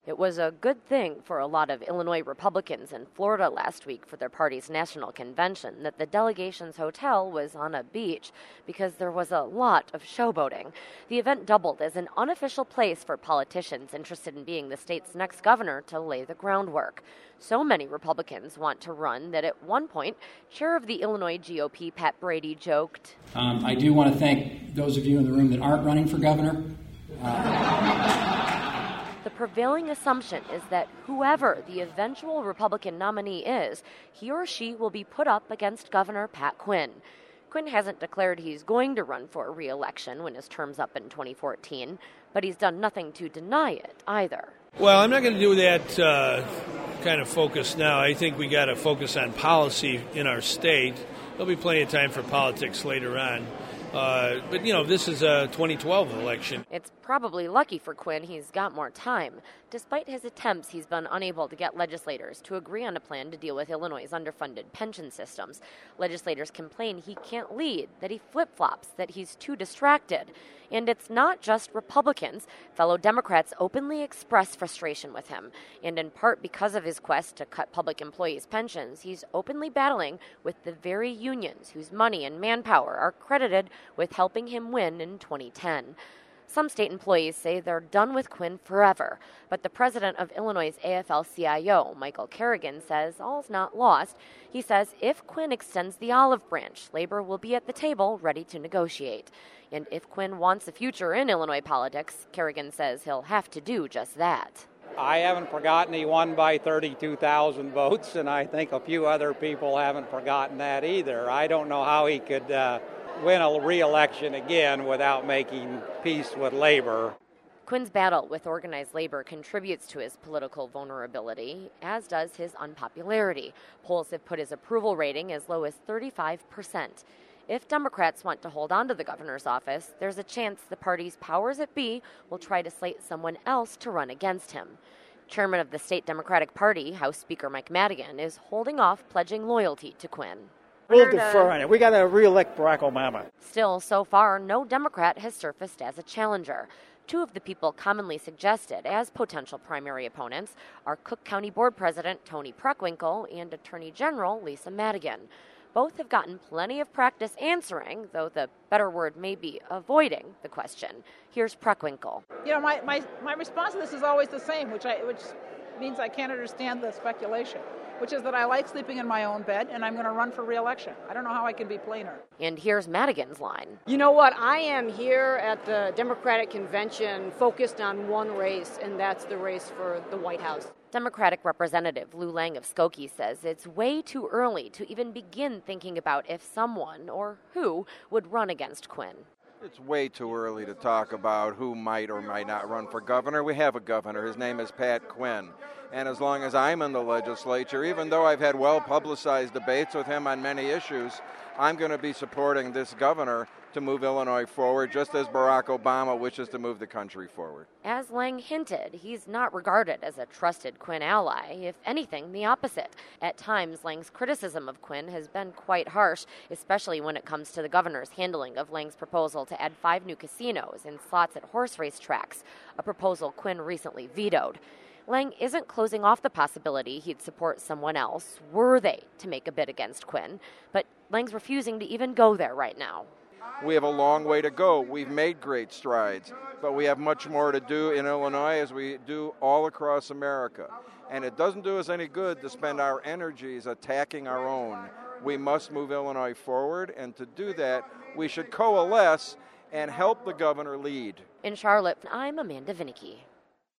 It was a good thing for a lot of Illinois Republicans in Florida last week for their party's national convention that the delegation's hotel was on a beach because there was a lot of showboating. The event doubled as an unofficial place for politicians interested in being the state's next governor to lay the groundwork. So many Republicans want to run that at one point, chair of the Illinois GOP, Pat Brady, joked, I do want to thank those of you in the room that aren't running for governor. The prevailing assumption is that whoever the eventual Republican nominee is, he or she will be put up against Governor Pat Quinn. Quinn hasn't declared he's going to run for re-election when his term's up in 2014, but he's done nothing to deny it either. Well, I'm not going to do that kind of focus now. I think we got to focus on policy in our state. There'll be plenty of time for politics later on. But, this is a 2012 election. It's probably lucky for Quinn he's got more time. Despite his attempts, he's been unable to get legislators to agree on a plan to deal with Illinois' underfunded pension systems. Legislators complain he can't lead, that he flip-flops, that he's too distracted. And it's not just Republicans. Fellow Democrats openly express frustration with him. And in part because of his quest to cut public employees' pensions, he's openly battling with the very unions whose money and manpower are credited with helping him win in 2010. Some state employees say they're done with Quinn forever, but the president of Illinois' AFL-CIO, Michael Kerrigan, says all's not lost. He says if Quinn extends the olive branch, labor will be at the table ready to negotiate. And if Quinn wants a future in Illinois politics, Kerrigan says he'll have to do just that. I haven't forgotten he won by 32,000 votes, and I think a few other people haven't forgotten that either. I don't know how he could win a re-election again without making peace with labor. Quinn's battle with organized labor contributes to his political vulnerability, as does his unpopularity. Polls have put his approval rating as low as 35%. If Democrats want to hold on to the governor's office, there's a chance the party's powers that be will try to slate someone else to run against him. Chairman of the state Democratic Party, House Speaker Mike Madigan, is holding off pledging loyalty to Quinn. We'll defer on it. We got to re-elect Barack Obama. Still, so far, no Democrat has surfaced as a challenger. Two of the people commonly suggested as potential primary opponents are Cook County Board President Tony Preckwinkle and Attorney General Lisa Madigan. Both have gotten plenty of practice answering, though the better word may be avoiding the question. Here's Preckwinkle. My response to this is always the same, which means I can't understand the speculation, which is that I like sleeping in my own bed and I'm going to run for re-election. I don't know how I can be plainer. And here's Madigan's line. You know what? I am here at the Democratic Convention focused on one race, and that's the race for the White House. Democratic Representative Lou Lang of Skokie says it's way too early to even begin thinking about if someone or who would run against Quinn. It's way too early to talk about who might or might not run for governor. We have a governor. His name is Pat Quinn. And as long as I'm in the legislature, even though I've had well-publicized debates with him on many issues, I'm going to be supporting this governor to move Illinois forward, just as Barack Obama wishes to move the country forward. As Lang hinted, he's not regarded as a trusted Quinn ally. If anything, the opposite. At times, Lang's criticism of Quinn has been quite harsh, especially when it comes to the governor's handling of Lang's proposal to add 5 new casinos and slots at horse race tracks, a proposal Quinn recently vetoed. Lang isn't closing off the possibility he'd support someone else, were they to make a bid against Quinn, but Lang's refusing to even go there right now. We have a long way to go. We've made great strides, but we have much more to do in Illinois as we do all across America. And it doesn't do us any good to spend our energies attacking our own. We must move Illinois forward, and to do that, we should coalesce and help the governor lead. In Charlotte, I'm Amanda Vinicky.